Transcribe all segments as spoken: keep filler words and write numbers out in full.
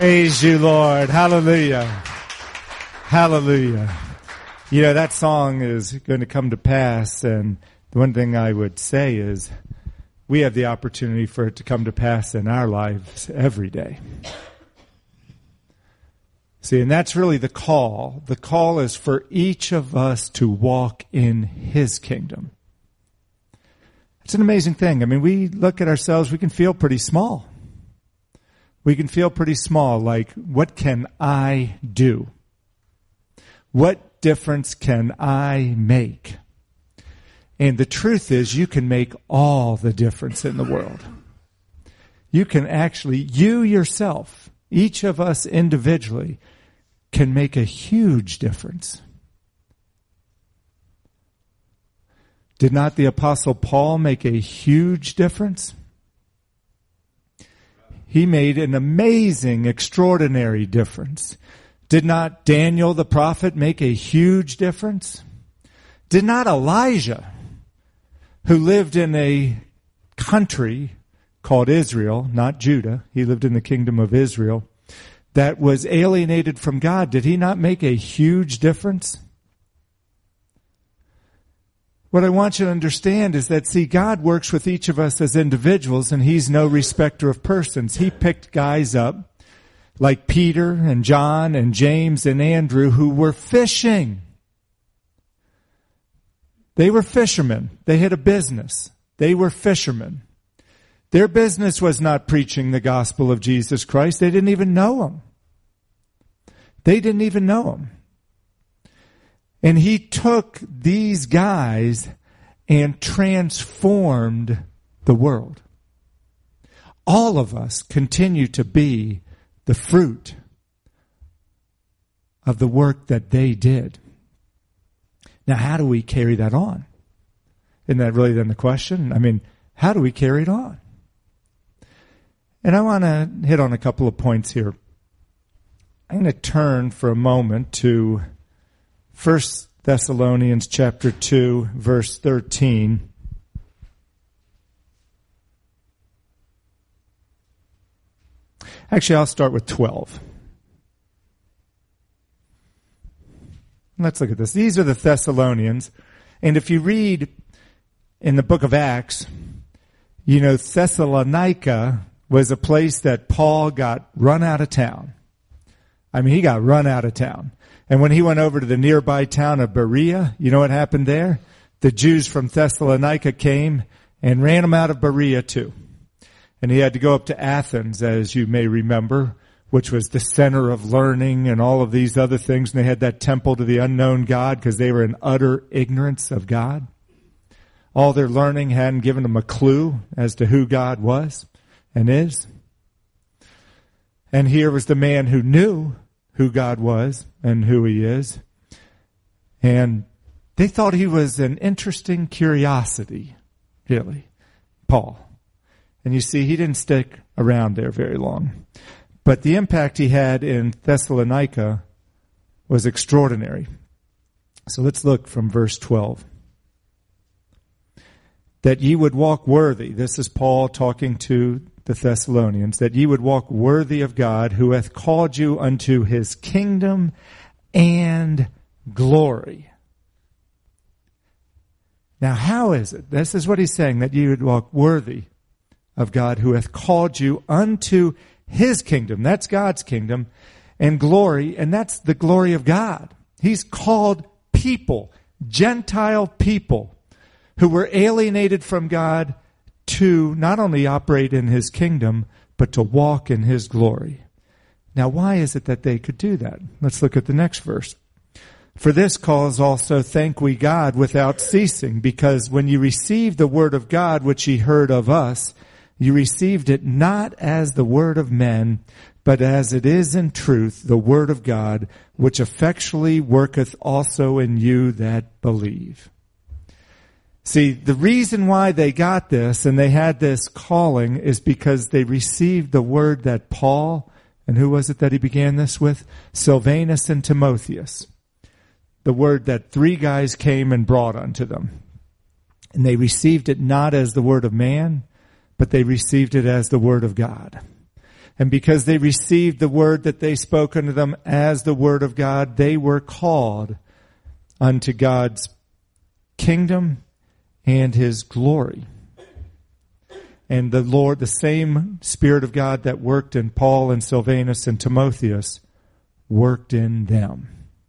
Praise you, Lord. Hallelujah. Hallelujah. You know, that song is going to come to pass, and the one thing I would say is we have the opportunity for it to come to pass in our lives every day. See, and that's really the call. The call is for each of us to walk in His kingdom. It's an amazing thing. I mean, we look at ourselves, we can feel pretty small. We can feel pretty small, like, what can I do? What difference can I make? And the truth is, you can make all the difference in the world. You can actually, you yourself, each of us individually, can make a huge difference. Did not the Apostle Paul make a huge difference? He made an amazing, extraordinary difference. Did not Daniel the prophet make a huge difference? Did not Elijah, who lived in a country called Israel, not Judah, he lived in the kingdom of Israel, that was alienated from God, did he not make a huge difference? What I want you to understand is that, see, God works with each of us as individuals, and He's no respecter of persons. He picked guys up like Peter and John and James and Andrew who were fishing. They were fishermen. They had a business. They were fishermen. Their business was not preaching the gospel of Jesus Christ. They didn't even know Him. They didn't even know Him. And He took these guys and transformed the world. All of us continue to be the fruit of the work that they did. Now, how do we carry that on? Isn't that really then the question? I mean, how do we carry it on? And I want to hit on a couple of points here. I'm going to turn for a moment to First Thessalonians chapter two, verse thirteen. Actually, I'll start with twelve. Let's look at this. These are the Thessalonians. And if you read in the book of Acts, you know, Thessalonica was a place that Paul got run out of town. I mean, he got run out of town. And when he went over to the nearby town of Berea, you know what happened there? The Jews from Thessalonica came and ran him out of Berea too. And he had to go up to Athens, as you may remember, which was the center of learning and all of these other things. And they had that temple to the unknown God because they were in utter ignorance of God. All their learning hadn't given them a clue as to who God was and is. And here was the man who knew who God was and who He is. And they thought he was an interesting curiosity, really, Paul. And you see, he didn't stick around there very long. But the impact he had in Thessalonica was extraordinary. So let's look from verse twelve. That ye would walk worthy. This is Paul talking to the Thessalonians. That ye would walk worthy of God, who hath called you unto His kingdom and glory. Now, how is it? This is what he's saying, that ye would walk worthy of God, who hath called you unto His kingdom. That's God's kingdom. And glory, and that's the glory of God. He's called people, Gentile people, who were alienated from God to not only operate in His kingdom, but to walk in His glory. Now, why is it that they could do that? Let's look at the next verse. For this cause also thank we God without ceasing, because when you received the word of God which ye heard of us, you received it not as the word of men, but as it is in truth the word of God, which effectually worketh also in you that believe. See, the reason why they got this and they had this calling is because they received the word that Paul, and who was it that he began this with? Silvanus and Timotheus. The word that three guys came and brought unto them. And they received it not as the word of man, but they received it as the word of God. And because they received the word that they spoke unto them as the word of God, they were called unto God's kingdom and his glory. And the Lord, the same Spirit of God that worked in Paul and Silvanus and Timotheus, worked in them.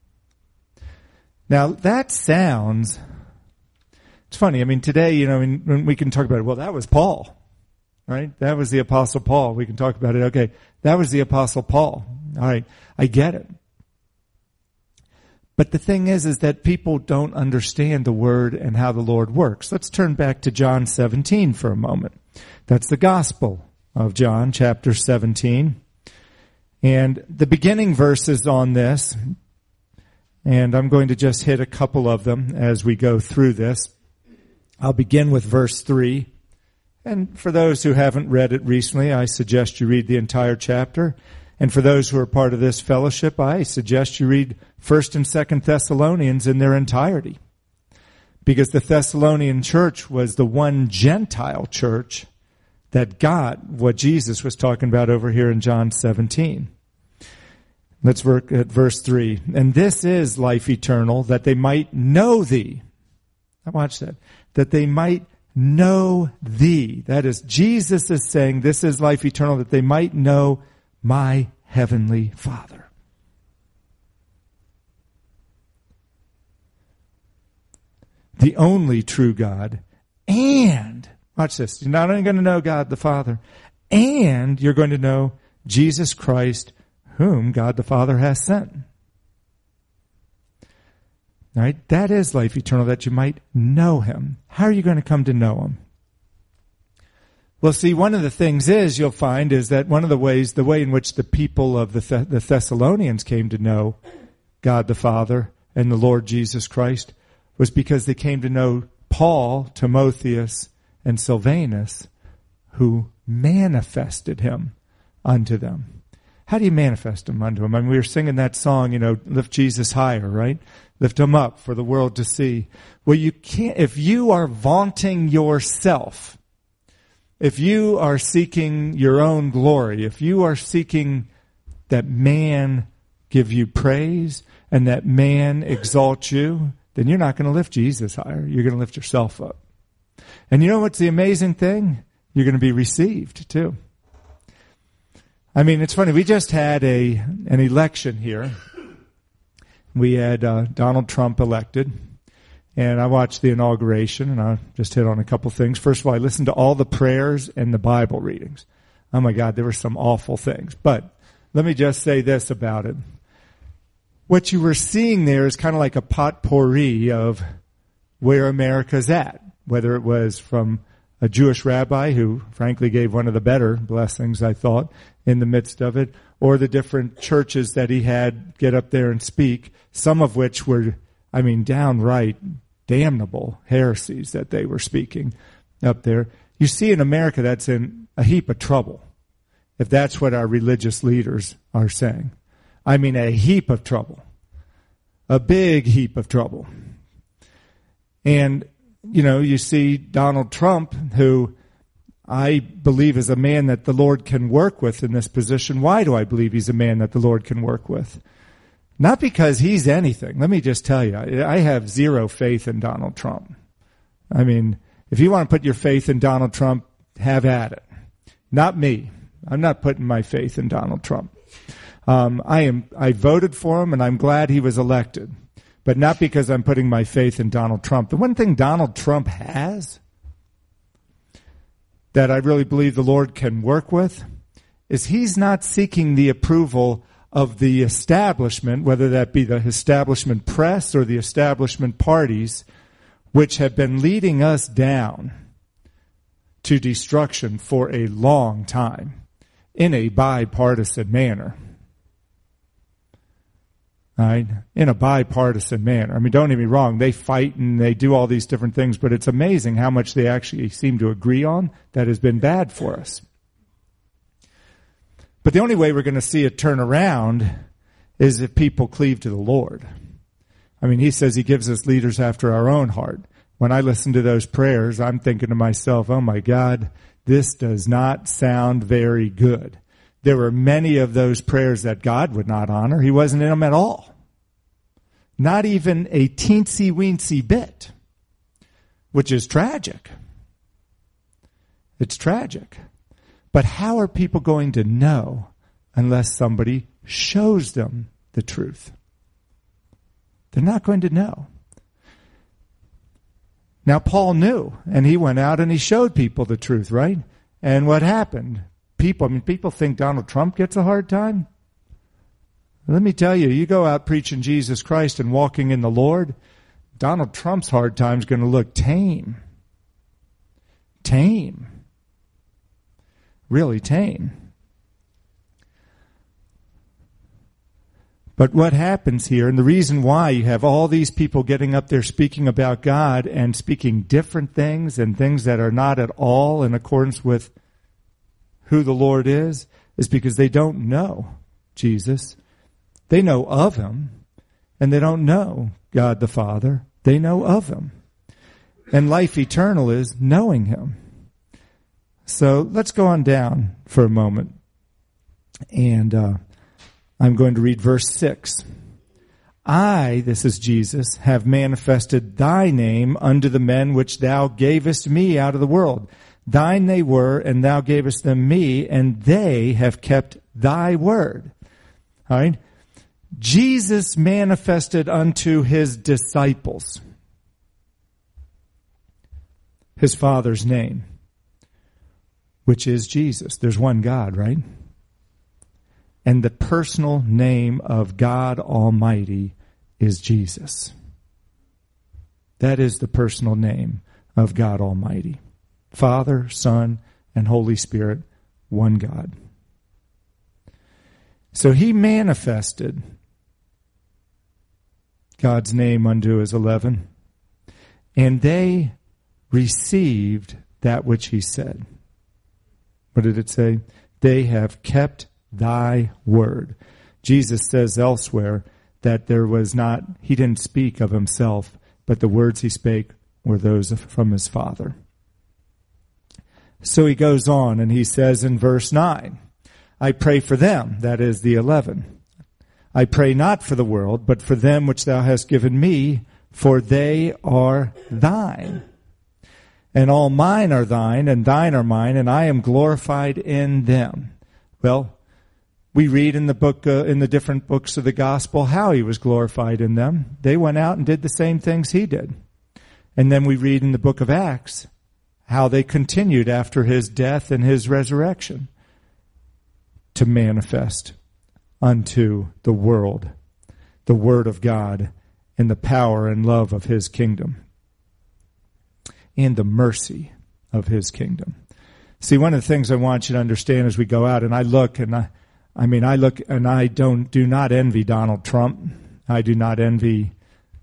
Now that sounds, it's funny. I mean, today, you know, when we can talk about it, well, that was Paul. Right? That was the Apostle Paul. We can talk about it. Okay, that was the Apostle Paul. All right, I get it. But the thing is, is that people don't understand the Word and how the Lord works. Let's turn back to John seventeen for a moment. That's the Gospel of John, chapter seventeen. And the beginning verses on this, and I'm going to just hit a couple of them as we go through this. I'll begin with verse three. And for those who haven't read it recently, I suggest you read the entire chapter. And for those who are part of this fellowship, I suggest you read First and Second Thessalonians in their entirety. Because the Thessalonian church was the one Gentile church that got what Jesus was talking about over here in John seventeen. Let's look at verse three. And this is life eternal, that they might know thee. Now watch that. That they might know thee. That is, Jesus is saying this is life eternal, that they might know my heavenly Father. The only true God. And, watch this, you're not only going to know God the Father, and you're going to know Jesus Christ, whom God the Father has sent. All right, that is life eternal, that you might know him. How are you going to come to know him? Well, see, one of the things is, you'll find, is that one of the ways, the way in which the people of the, Th- the Thessalonians came to know God the Father and the Lord Jesus Christ was because they came to know Paul, Timotheus, and Silvanus, who manifested him unto them. How do you manifest him unto him? I mean, we were singing that song, you know, lift Jesus higher, right? Lift him up for the world to see. Well, you can't, if you are vaunting yourself, if you are seeking your own glory, if you are seeking that man give you praise and that man exalt you, then you're not going to lift Jesus higher. You're going to lift yourself up. And you know what's the amazing thing? You're going to be received too. I mean, it's funny. We just had a an election here. We had uh, Donald Trump elected, and I watched the inauguration, and I just hit on a couple things. First of all, I listened to all the prayers and the Bible readings. Oh my God, there were some awful things. But let me just say this about it. What you were seeing there is kind of like a potpourri of where America's at, whether it was from a Jewish rabbi who frankly gave one of the better blessings, I thought, in the midst of it, or the different churches that he had get up there and speak, some of which were, I mean, downright damnable heresies that they were speaking up there. You see in America that's in a heap of trouble, if that's what our religious leaders are saying. I mean, a heap of trouble. A big heap of trouble. And, you know, you see Donald Trump, who I believe is a man that the Lord can work with in this position. Why do I believe he's a man that the Lord can work with? Not because he's anything. Let me just tell you, I have zero faith in Donald Trump. I mean, if you want to put your faith in Donald Trump, have at it. Not me. I'm not putting my faith in Donald Trump. Um, I am. I voted for him, and I'm glad he was elected, but not because I'm putting my faith in Donald Trump. The one thing Donald Trump has that I really believe the Lord can work with is he's not seeking the approval of the establishment, whether that be the establishment press or the establishment parties, which have been leading us down to destruction for a long time in a bipartisan manner. All right? In a bipartisan manner. I mean, don't get me wrong, they fight and they do all these different things, but it's amazing how much they actually seem to agree on that has been bad for us. But the only way we're going to see it turn around is if people cleave to the Lord. I mean, he says he gives us leaders after our own heart. When I listen to those prayers, I'm thinking to myself, oh my God, this does not sound very good. There were many of those prayers that God would not honor. He wasn't in them at all. Not even a teensy-weensy bit, which is tragic. It's tragic. But how are people going to know unless somebody shows them the truth? They're not going to know. Now, Paul knew, and he went out and he showed people the truth, right? And what happened? People, I mean, people think Donald Trump gets a hard time. Let me tell you, you go out preaching Jesus Christ and walking in the Lord, Donald Trump's hard time's going to look tame. Tame. Really tame. But what happens here, and the reason why you have all these people getting up there speaking about God and speaking different things and things that are not at all in accordance with who the Lord is, is because they don't know Jesus. They know of him, and they don't know God the Father. They know of him. And life eternal is knowing him. So let's go on down for a moment. And uh, I'm going to read verse six. I, this is Jesus, have manifested thy name unto the men which thou gavest me out of the world. Thine they were, and thou gavest them me, and they have kept thy word. All right? Jesus manifested unto his disciples his Father's name, which is Jesus. There's one God, right? And the personal name of God Almighty is Jesus. That is the personal name of God Almighty. Father, Son, and Holy Spirit, one God. So he manifested God's name unto his eleven, and they received that which he said. What did it say? They have kept thy word. Jesus says elsewhere that there was not, he didn't speak of himself, but the words he spake were those from his Father. So he goes on and he says in verse nine, I pray for them, that is the eleven. I pray not for the world, but for them which thou hast given me, for they are thine. And all mine are thine, and thine are mine, and I am glorified in them. Well, we read in the book, uh, in the different books of the gospel, how he was glorified in them. They went out and did the same things he did. And then we read in the book of Acts how they continued after his death and his resurrection to manifest unto the world the word of God and the power and love of his kingdom and the mercy of his kingdom. See, one of the things I want you to understand as we go out, and I look, and I, I mean, I look, and I don't, do not envy Donald Trump. I do not envy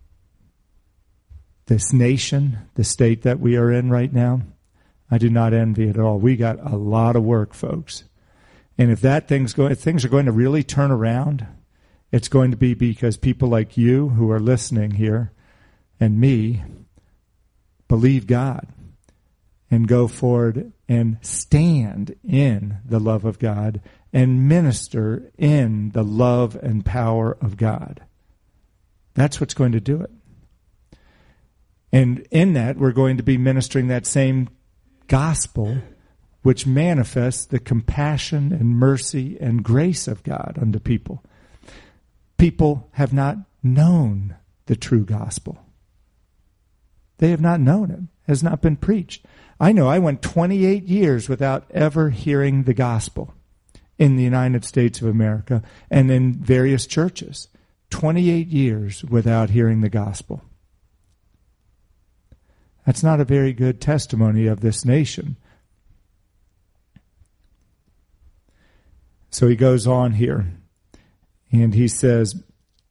this nation, the state that we are in right now. I do not envy it at all. We got a lot of work, folks. And if that thing's going, if things are going to really turn around, it's going to be because people like you who are listening here and me believe God and go forward and stand in the love of God and minister in the love and power of God. That's what's going to do it. And in that, we're going to be ministering that same gospel which manifests the compassion and mercy and grace of God unto people. People have not known the true gospel. They have not known it. It has not been preached. I know I went twenty-eight years without ever hearing the gospel in the United States of America and in various churches. twenty-eight years without hearing the gospel. That's not a very good testimony of this nation. So he goes on here, and he says,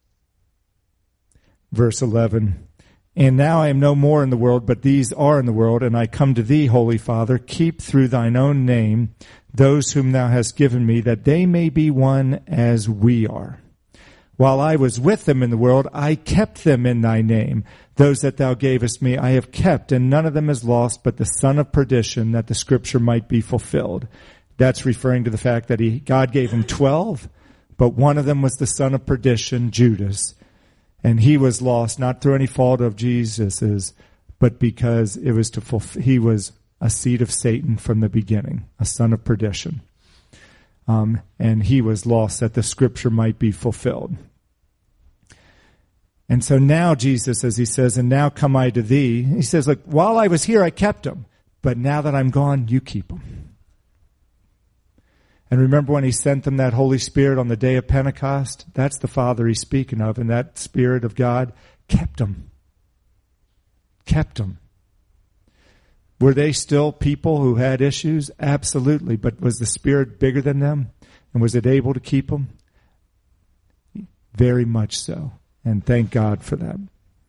verse eleven, and now I am no more in the world, but these are in the world, and I come to thee, Holy Father, keep through thine own name those whom thou hast given me, that they may be one as we are. While I was with them in the world, I kept them in thy name. Those that thou gavest me I have kept, and none of them is lost, but the son of perdition, that the scripture might be fulfilled. That's referring to the fact that he, God gave him twelve, but one of them was the son of perdition, Judas. And he was lost, not through any fault of Jesus's, but because it was to fulfill, he was a seed of Satan from the beginning, a son of perdition. Um, and he was lost that the scripture might be fulfilled. And so now Jesus, as he says, and now come I to thee, he says, look, while I was here, I kept them, but now that I'm gone, you keep them. And remember when he sent them that Holy Spirit on the day of Pentecost? That's the Father he's speaking of, and that Spirit of God kept them. Kept them. Were they still people who had issues? Absolutely. But was the Spirit bigger than them? And was it able to keep them? Very much so. And thank God for that.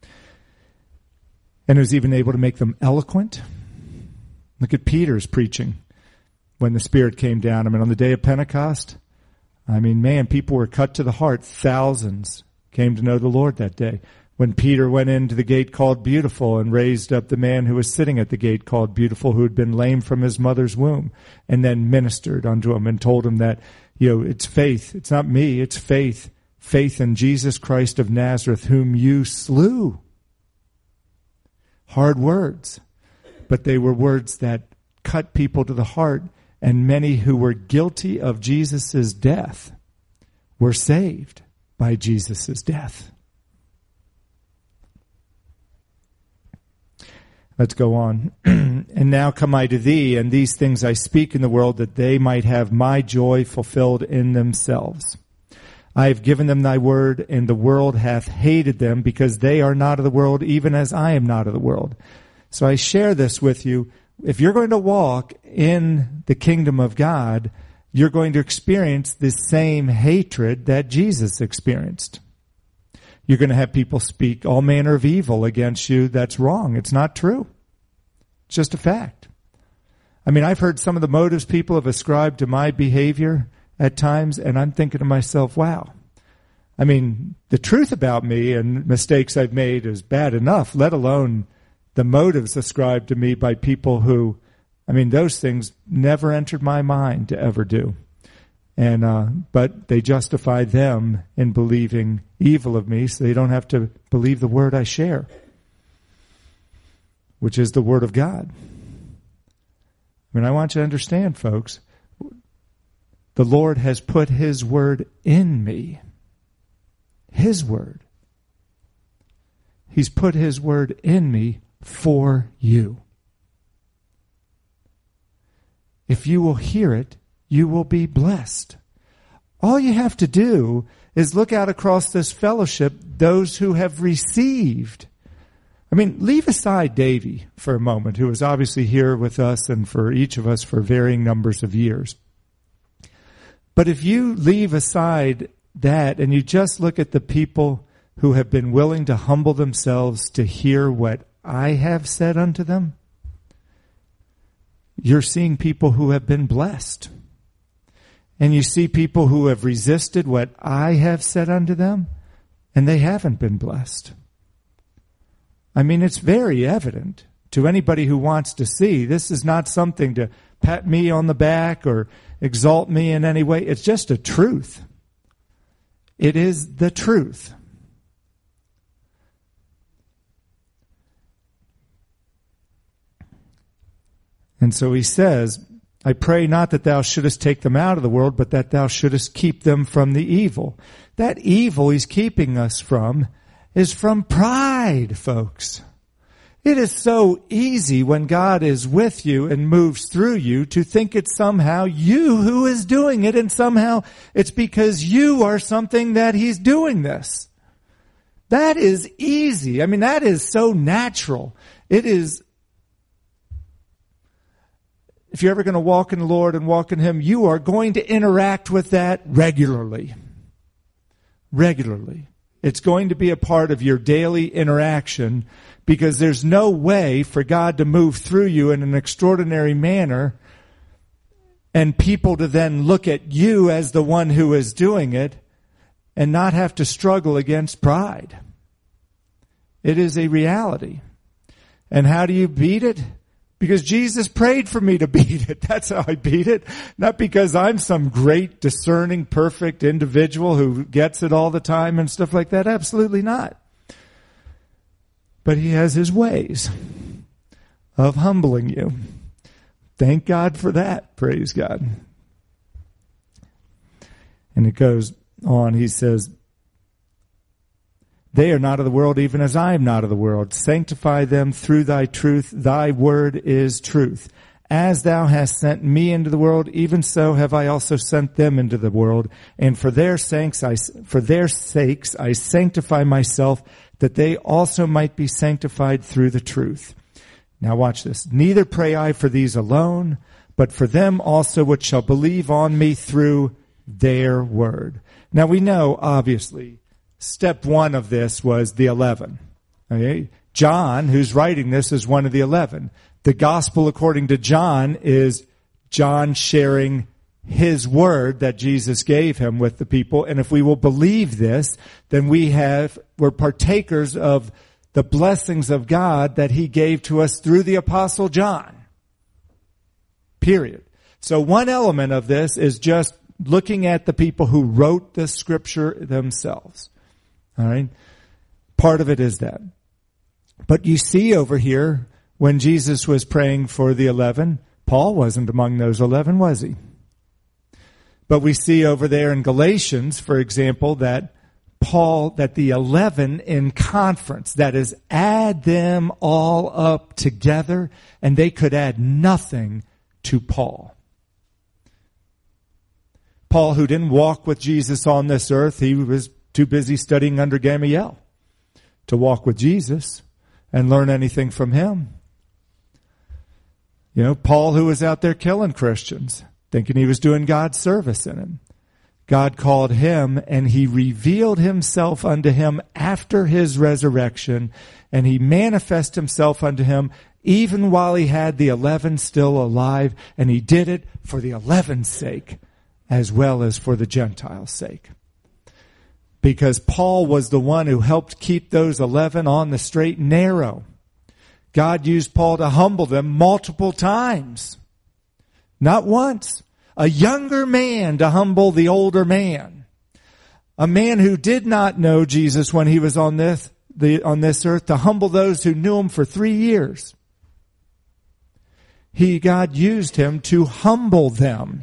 And it was even able to make them eloquent. Look at Peter's preaching when the Spirit came down. I mean, on the day of Pentecost, I mean, man, people were cut to the heart. Thousands came to know the Lord that day. When Peter went into the gate called Beautiful and raised up the man who was sitting at the gate called Beautiful, who had been lame from his mother's womb, and then ministered unto him and told him that, you know, it's faith. It's not me, it's faith. Faith in Jesus Christ of Nazareth, whom you slew. Hard words, but they were words that cut people to the heart, and many who were guilty of Jesus' death were saved by Jesus' death. Let's go on. And now come I to thee, and these things I speak in the world, that they might have my joy fulfilled in themselves. I have given them thy word, and the world hath hated them, because they are not of the world, even as I am not of the world. So I share this with you. If you're going to walk in the kingdom of God, you're going to experience the same hatred that Jesus experienced. You're going to have people speak all manner of evil against you. That's wrong. It's not true. It's just a fact. I mean, I've heard some of the motives people have ascribed to my behavior at times, and I'm thinking to myself, wow. I mean, the truth about me and mistakes I've made is bad enough, let alone the motives ascribed to me by people who, I mean, those things never entered my mind to ever do. And uh, but they justify them in believing evil of me, so they don't have to believe the word I share, which is the word of God. I mean, I want you to understand, folks, the Lord has put his word in me. His word. He's put his word in me for you. If you will hear it, you will be blessed. All you have to do is look out across this fellowship, those who have received. I mean, leave aside Davy for a moment, who is obviously here with us and for each of us for varying numbers of years. But if you leave aside that and you just look at the people who have been willing to humble themselves to hear what I have said unto them, you're seeing people who have been blessed. And you see people who have resisted what I have said unto them, and they haven't been blessed. I mean, it's very evident to anybody who wants to see. This is not something to pat me on the back or exalt me in any way. It's just a truth. It is the truth. And so he says, I pray not that thou shouldest take them out of the world, but that thou shouldest keep them from the evil. That evil he's keeping us from is from pride, folks. It is so easy when God is with you and moves through you to think it's somehow you who is doing it, and somehow it's because you are something that he's doing this. That is easy. I mean, that is so natural. It is. If you're ever going to walk in the Lord and walk in him, you are going to interact with that regularly. Regularly. It's going to be a part of your daily interaction, because there's no way for God to move through you in an extraordinary manner and people to then look at you as the one who is doing it and not have to struggle against pride. It is a reality. And how do you beat it? Because Jesus prayed for me to beat it. That's how I beat it. Not because I'm some great, discerning, perfect individual who gets it all the time and stuff like that. Absolutely not. But he has his ways of humbling you. Thank God for that. Praise God. And it goes on. He says, they are not of the world, even as I am not of the world. Sanctify them through thy truth. Thy word is truth. As thou hast sent me into the world, even so have I also sent them into the world. And for their sakes, I, for their sakes, I sanctify myself, that they also might be sanctified through the truth. Now watch this. Neither pray I for these alone, but for them also which shall believe on me through their word. Now we know, obviously, step one of this was the eleven. Okay? John, who's writing this, is one of the eleven. The gospel according to John is John sharing his word that Jesus gave him with the people. And if we will believe this, then we have, we're partakers of the blessings of God that he gave to us through the apostle John. Period. So one element of this is just looking at the people who wrote the scripture themselves. All right? Part of it is that. But you see over here, when Jesus was praying for the eleven, Paul wasn't among those eleven, was he? But we see over there in Galatians, for example, that Paul, that the eleven in conference, that is, add them all up together, and they could add nothing to Paul. Paul, who didn't walk with Jesus on this earth, he was too busy studying under Gamaliel to walk with Jesus and learn anything from him. You know, Paul, who was out there killing Christians, thinking he was doing God's service in him. God called him, and he revealed himself unto him after his resurrection, and he manifested himself unto him even while he had the eleven still alive, and he did it for the eleven's sake as well as for the Gentiles' sake. Because Paul was the one who helped keep those eleven on the straight and narrow. God used Paul to humble them multiple times. Not once. A younger man to humble the older man. A man who did not know Jesus when he was on this, the, on this earth, to humble those who knew him for three years. He, God used him to humble them.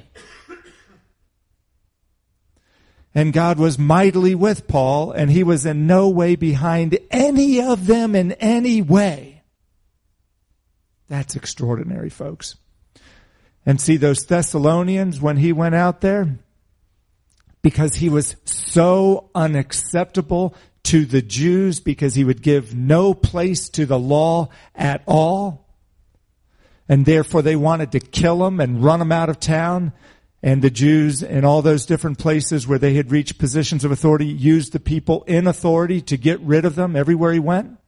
And God was mightily with Paul, and he was in no way behind any of them in any way. That's extraordinary, folks. And see, those Thessalonians, when he went out there, because he was so unacceptable to the Jews, because he would give no place to the law at all, and therefore they wanted to kill him and run him out of town. And the Jews in all those different places where they had reached positions of authority used the people in authority to get rid of them everywhere he went.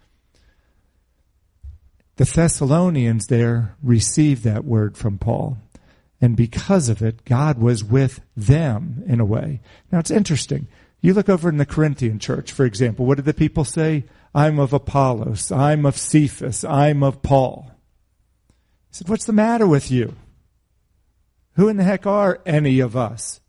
The Thessalonians there received that word from Paul. And because of it, God was with them in a way. Now it's interesting. You look over in the Corinthian church, for example. What did the people say? I'm of Apollos. I'm of Cephas. I'm of Paul. He said, what's the matter with you? Who in the heck are any of us?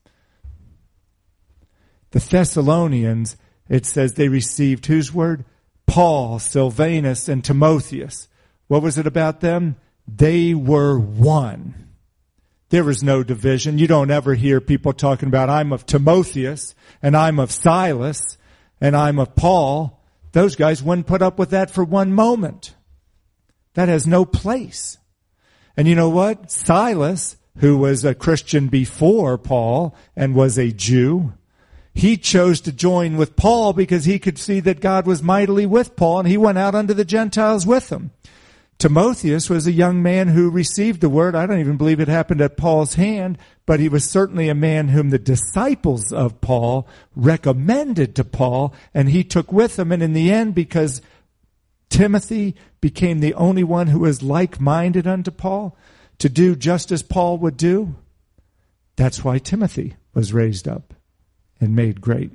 The Thessalonians, it says they received whose word? Paul, Silvanus, and Timotheus. What was it about them? They were one. There was no division. You don't ever hear people talking about, I'm of Timotheus, and I'm of Silas, and I'm of Paul. Those guys wouldn't put up with that for one moment. That has no place. And you know what? Silas, who was a Christian before Paul and was a Jew, he chose to join with Paul because he could see that God was mightily with Paul, and he went out unto the Gentiles with him. Timotheus was a young man who received the word. I don't even believe it happened at Paul's hand, but he was certainly a man whom the disciples of Paul recommended to Paul, and he took with him. And in the end, because Timothy became the only one who was like-minded unto Paul, to do just as Paul would do, that's why Timothy was raised up and made great.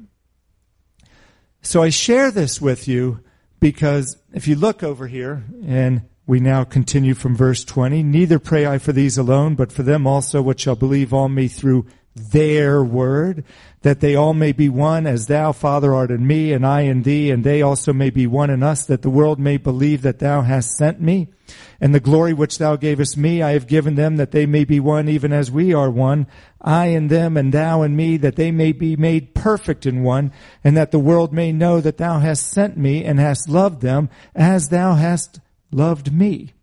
So I share this with you because if you look over here in we now continue from verse twenty. Neither pray I for these alone, but for them also which shall believe on me through their word, that they all may be one, as thou, Father, art in me, and I in thee, and they also may be one in us, that the world may believe that thou hast sent me. And the glory which thou gavest me, I have given them, that they may be one, even as we are one, I in them, and thou in me, that they may be made perfect in one, and that the world may know that thou hast sent me, and hast loved them, as thou hast loved me.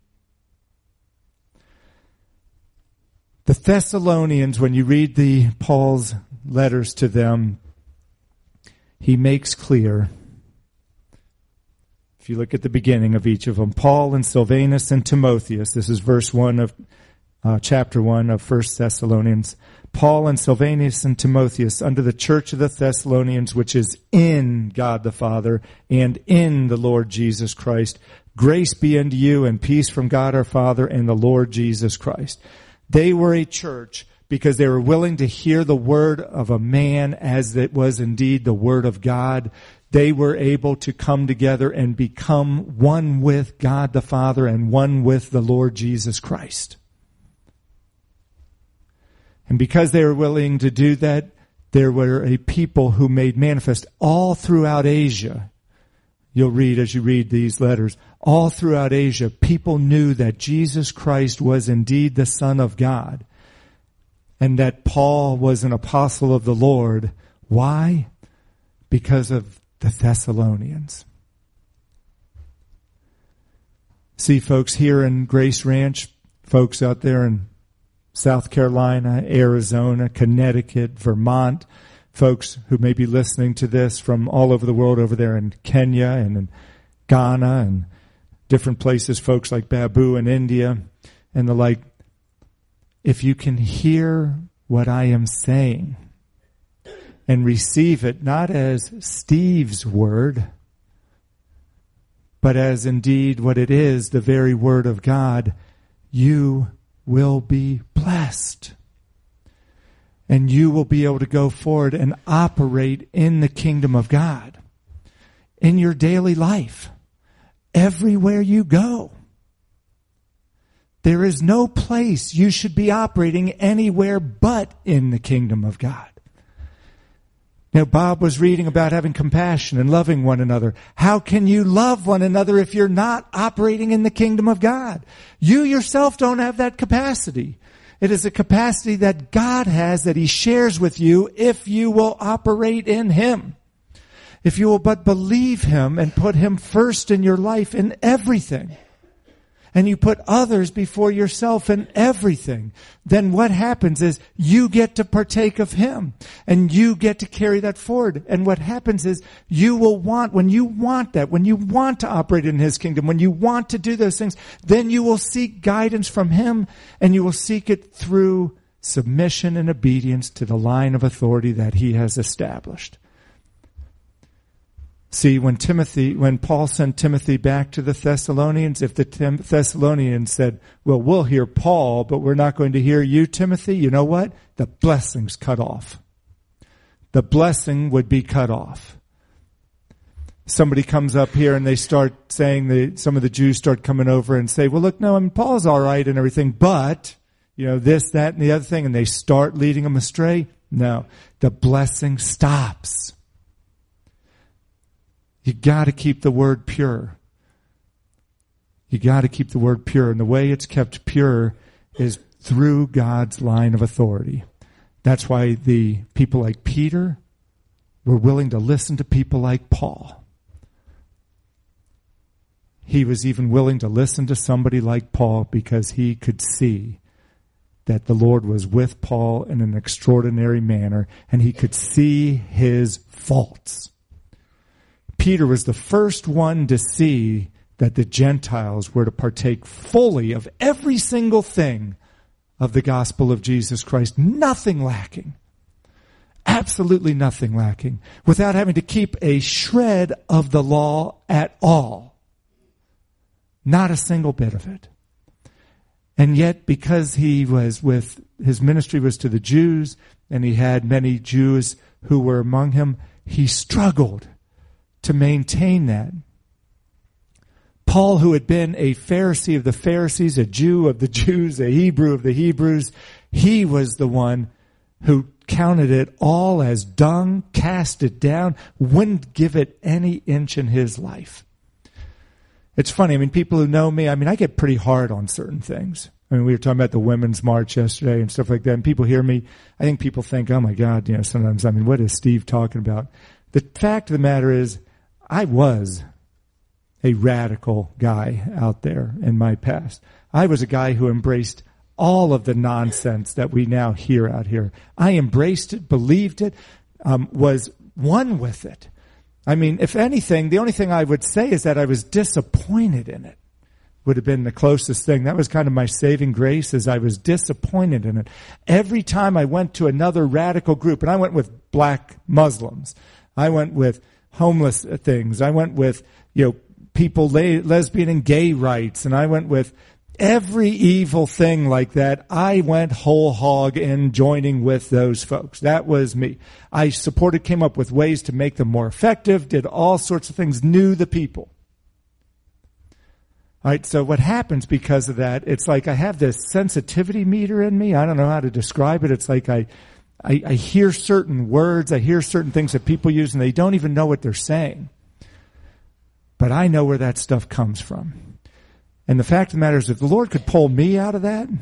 The Thessalonians, when you read the Paul's letters to them, he makes clear, if you look at the beginning of each of them, Paul and Silvanus and Timotheus, this is verse one of uh, chapter one of First Thessalonians, Paul and Silvanus and Timotheus unto the church of the Thessalonians, which is in God the Father and in the Lord Jesus Christ. Grace be unto you and peace from God our Father and the Lord Jesus Christ. They were a church because they were willing to hear the word of a man as it was indeed the word of God. They were able to come together and become one with God the Father and one with the Lord Jesus Christ. And because they were willing to do that, there were a people who made manifest all throughout Asia. You'll read as you read these letters. All throughout Asia, people knew that Jesus Christ was indeed the Son of God and that Paul was an apostle of the Lord. Why? Because of the Thessalonians. See, folks, here in Grace Ranch, folks out there in South Carolina, Arizona, Connecticut, Vermont, folks who may be listening to this from all over the world, over there in Kenya and in Ghana and different places, folks like Babu in India and the like. If you can hear what I am saying and receive it not as Steve's word, but as indeed what it is, the very word of God, you will be blessed. And you will be able to go forward and operate in the kingdom of God in your daily life, everywhere you go. There is no place you should be operating anywhere but in the kingdom of God. Now, Bob was reading about having compassion and loving one another. How can you love one another if you're not operating in the kingdom of God? You yourself don't have that capacity. It is a capacity that God has that He shares with you if you will operate in Him. If you will but believe Him and put Him first in your life in everything. And you put others before yourself in everything, then what happens is you get to partake of Him and you get to carry that forward. And what happens is you will want, when you want that, when you want to operate in His kingdom, when you want to do those things, then you will seek guidance from Him and you will seek it through submission and obedience to the line of authority that He has established. See, when Timothy, when Paul sent Timothy back to the Thessalonians, if the Tim- Thessalonians said, well, we'll hear Paul, but we're not going to hear you, Timothy, you know what? The blessing's cut off. The blessing would be cut off. Somebody comes up here and they start saying, the, some of the Jews start coming over and say, well, look, no, I mean, Paul's all right and everything, but, you know, this, that, and the other thing, and they start leading them astray. No, the blessing stops. You got to keep the word pure. You got to keep the word pure. And the way it's kept pure is through God's line of authority. That's why the people like Peter were willing to listen to people like Paul. He was even willing to listen to somebody like Paul because he could see that the Lord was with Paul in an extraordinary manner, and he could see his faults. Peter was the first one to see that the Gentiles were to partake fully of every single thing of the gospel of Jesus Christ, nothing lacking, absolutely nothing lacking, without having to keep a shred of the law at all, not a single bit of it. And yet, because he was with, his ministry was to the Jews, and he had many Jews who were among him, he struggled to maintain that. Paul, who had been a Pharisee of the Pharisees, a Jew of the Jews, a Hebrew of the Hebrews, he was the one who counted it all as dung, cast it down, wouldn't give it any inch in his life. It's funny, I mean, people who know me, I mean, I get pretty hard on certain things. I mean, we were talking about the Women's March yesterday and stuff like that, and people hear me, I think people think, oh my God, you know, sometimes, I mean, what is Steve talking about? The fact of the matter is, I was a radical guy out there in my past. I was a guy who embraced all of the nonsense that we now hear out here. I embraced it, believed it, um, was one with it. I mean, if anything, the only thing I would say is that I was disappointed in it. Would have been the closest thing. That was kind of my saving grace, is I was disappointed in it. Every time I went to another radical group, and I went with black Muslims, I went with homeless things, I went with, you know, people, le- lesbian and gay rights, and I went with every evil thing like that. I went whole hog in joining with those folks. That was me. I supported, came up with ways to make them more effective, did all sorts of things, knew the people. All right, so what happens because of that, it's like I have this sensitivity meter in me. I don't know how to describe it. It's like I, I, I hear certain words, I hear certain things that people use, and they don't even know what they're saying. But I know where that stuff comes from. And the fact of the matter is, if the Lord could pull me out of that,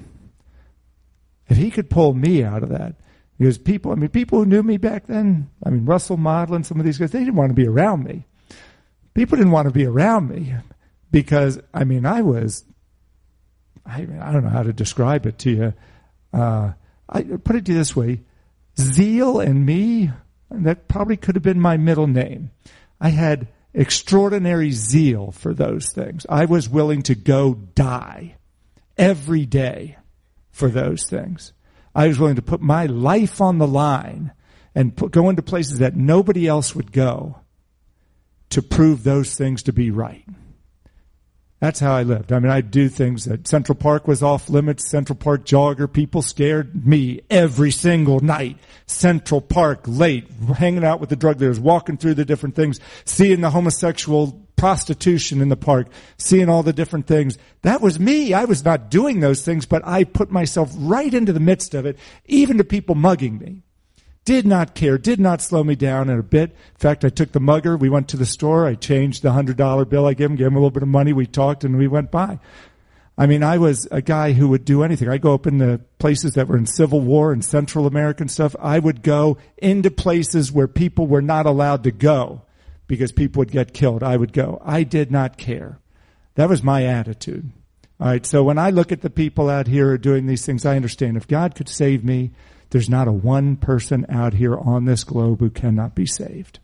if he could pull me out of that, because people, I mean, people who knew me back then, I mean, Russell Modlin, some of these guys, they didn't want to be around me. People didn't want to be around me because, I mean, I was, I, I don't know how to describe it to you. Uh, I put it to you this way, Zeal and me, that probably could have been my middle name. I had extraordinary zeal for those things. I was willing to go die every day for those things. I was willing to put my life on the line and put, go into places that nobody else would go to prove those things to be right. That's how I lived. I mean, I'd do things that Central Park was off limits, Central Park jogger. People scared me every single night. Central Park, late, hanging out with the drug dealers, walking through the different things, seeing the homosexual prostitution in the park, seeing all the different things. That was me. I was not doing those things, but I put myself right into the midst of it, even to people mugging me. Did not care, did not slow me down in a bit. In fact, I took the mugger, we went to the store, I changed the one hundred dollar bill I gave him, gave him a little bit of money, we talked, and we went by. I mean, I was a guy who would do anything. I'd go up into places that were in Civil War and Central American stuff. I would go into places where people were not allowed to go because people would get killed. I would go. I did not care. That was my attitude. All right, so when I look at the people out here who are doing these things, I understand if God could save me, there's not a one person out here on this globe who cannot be saved.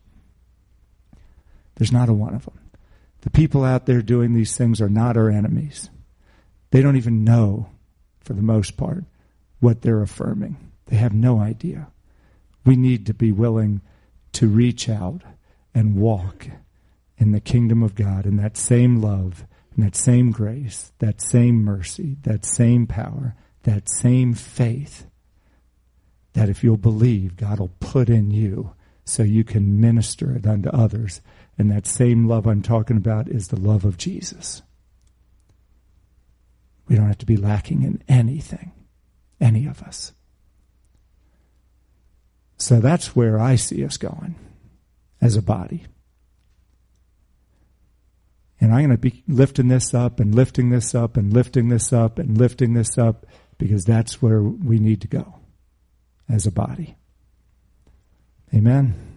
There's not a one of them. The people out there doing these things are not our enemies. They don't even know, for the most part, what they're affirming. They have no idea. We need to be willing to reach out and walk in the kingdom of God in that same love, in that same grace, that same mercy, that same power, that same faith. That if you'll believe, God will put in you so you can minister it unto others. And that same love I'm talking about is the love of Jesus. We don't have to be lacking in anything, any of us. So that's where I see us going as a body. And I'm going to be lifting this up and lifting this up and lifting this up and lifting this up because that's where we need to go as a body. Amen.